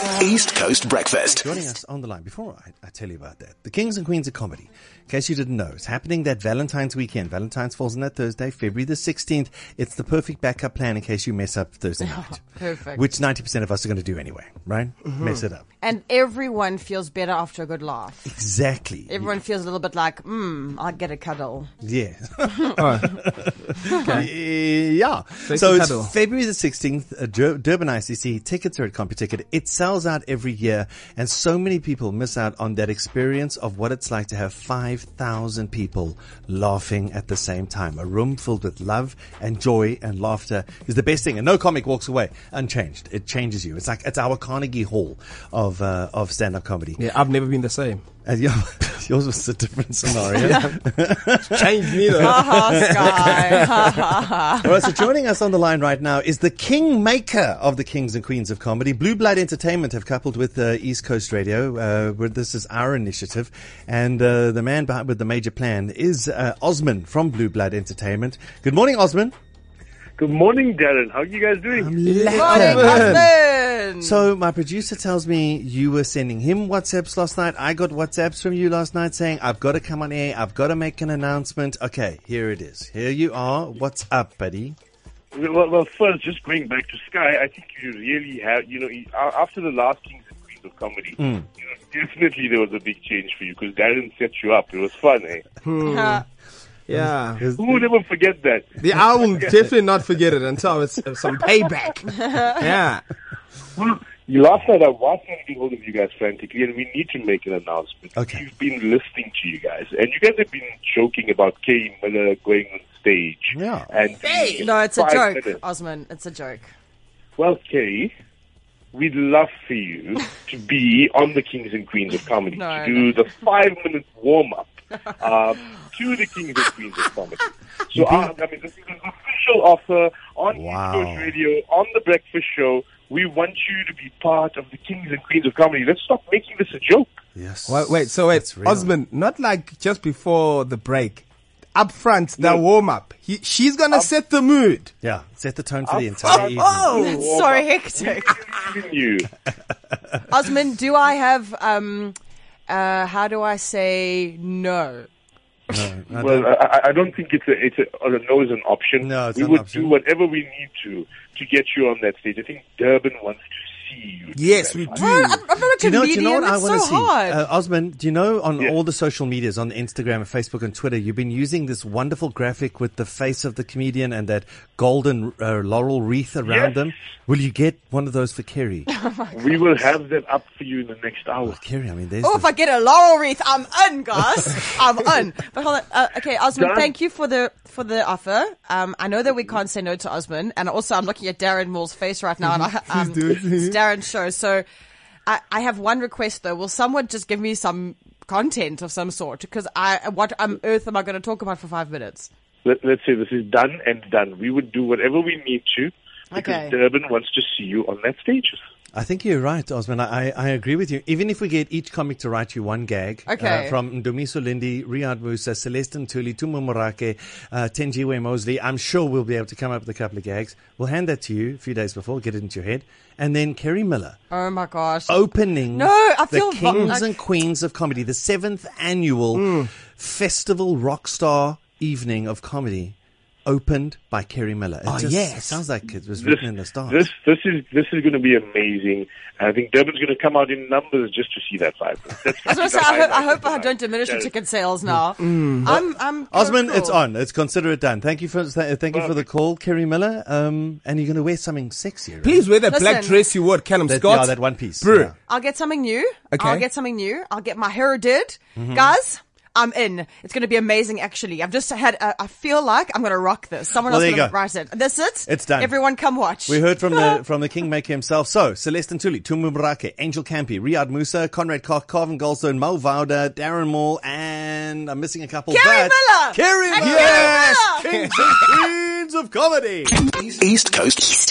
East Coast Breakfast. Joining us on the line, before I tell you about that, the Kings and Queens of Comedy, in case you didn't know, it's happening that Valentine's weekend. Valentine's falls on that Thursday, February the 16th. It's the perfect backup plan in case you mess up Thursday night. Perfect. Which 90% of us are going to do anyway, right? Mess it up. And everyone feels better after a good laugh. Exactly. Everyone feels a little bit like, I'd get a cuddle. Yeah. Okay. Yeah. Take So the it's cuddle. February the 16th, Durban ICC. Tickets are at CompuTicket. It sells out every year, and so many people miss out on that experience of what it's like to have 5,000 people laughing at the same time. A room filled with love and joy and laughter is the best thing, and no comic walks away unchanged. It changes you. It's like it's our Carnegie Hall of stand-up comedy. Yeah, I've never been the same. And yours was a different scenario. Changed me though. Sky. All right, so joining us on the line right now is the kingmaker of the Kings and Queens of Comedy. Blue Blood Entertainment have coupled with East Coast Radio. Where this is our initiative. And the man behind with the major plan is Osman from Blue Blood Entertainment. Good morning, Osman. Good morning, Darren. How are you guys doing? Morning, husband. So my producer tells me you were sending him WhatsApps last night. I got WhatsApps from you last night saying, I've got to come on air. I've got to make an announcement. Okay, here it is. Here you are. What's up, buddy? Well, first, just going back to Sky, I think you really have, after the last Kings and Queens of Comedy, definitely there was a big change for you because Darren set you up. It was fun, eh? Yeah. Who would ever forget that? I will definitely not forget it until it's some payback. Yeah. Well, last night I was trying to get hold of you guys frantically, and we need to make an announcement. Okay. We've been listening to you guys, and you guys have been joking about Kay Miller going on stage. Yeah. And No, it's a 5 joke, minutes. Osman. It's a joke. Well, Kay, we'd love for you to be on the Kings and Queens of Comedy No, to do the 5-minute warm-up to the Kings and Queens of Comedy. So, this is an official offer on Wow. East Coast Radio, on The Breakfast Show. We want you to be part of the Kings and Queens of Comedy. Let's stop making this a joke. Yes. Wait, That's real. Osman, not like just before the break. Up front, the No. warm-up. She's gonna set the mood. Yeah, set the tone for the Up entire front. evening. That's so hectic. Even you. Osman, do I have, how do I say no? Well, I don't think it's a no is an option. No, it's we not would an option. do whatever we need to get you on that stage. I think Durban wants to see you. Yes, we do. I'm not a Do comedian. you know what I it's want so to see? hard. Osman, do you know on Yeah. all the social medias, on Instagram and Facebook and Twitter, you've been using this wonderful graphic with the face of the comedian and that golden laurel wreath around Yes. them. Will you get one of those for Kerry? We will have that up for you in the next hour. Kerry, I mean, there's Oh, if I get a laurel wreath, I'm in, guys. I'm in. But hold on. Okay, Osman, Done. thank you for the offer. I know that we can't say no to Osman, and also I'm looking at Darren Moore's face right now, and it's Darren's show. So I have one request though. Will someone just give me some content of some sort? Because what on earth am I going to talk about for 5 minutes? Let's say this is done and done. We would do whatever we need to because Okay. Durban wants to see you on that stage. I think you're right, Osman. I agree with you. Even if we get each comic to write you one gag, Okay. from Ndumiso Lindi, Riyad Musa, Celeste Ntuli, Tumu Morake, Tenjiwe Mosley, I'm sure we'll be able to come up with a couple of gags. We'll hand that to you a few days before, get it into your head. And then Kerry Miller Oh my gosh. opening No, I feel the Kings like- and Queens of Comedy, the 7th annual festival rockstar evening of comedy, opened by Kerry Miller. It sounds like it was written in the stars. This is going to be amazing. I think Durban's going to come out in numbers just to see that 5 minutes. That's I was going to say, I hope I don't diminish the ticket sales now. I'm Osman, cool. it's on. Let's consider it done. Thank you for the call, Kerry Miller. And you're going to wear something sexy, right? Please wear that black Listen. dress you wore at Callum That, Scott. yeah, that one piece. Bro. Yeah. I'll get something new. Okay. I'll get my hair did. Guys, I'm in. It's going to be amazing, actually. I've just had, I feel like I'm going to rock this. Someone Well, else there going you to go. write it. That's it. It's done. Everyone come watch. We heard from the Kingmaker himself. So, Celeste Ntuli, Tumu Morake, Angel Campy, Riyad Musa, Conrad Koch, Carvin Goldstone, Mo Vauda, Darren Moore, and I'm missing a couple. Kerry Miller! Kerry And Miller! Kerry Miller! Kings and Queens of Comedy! East Coast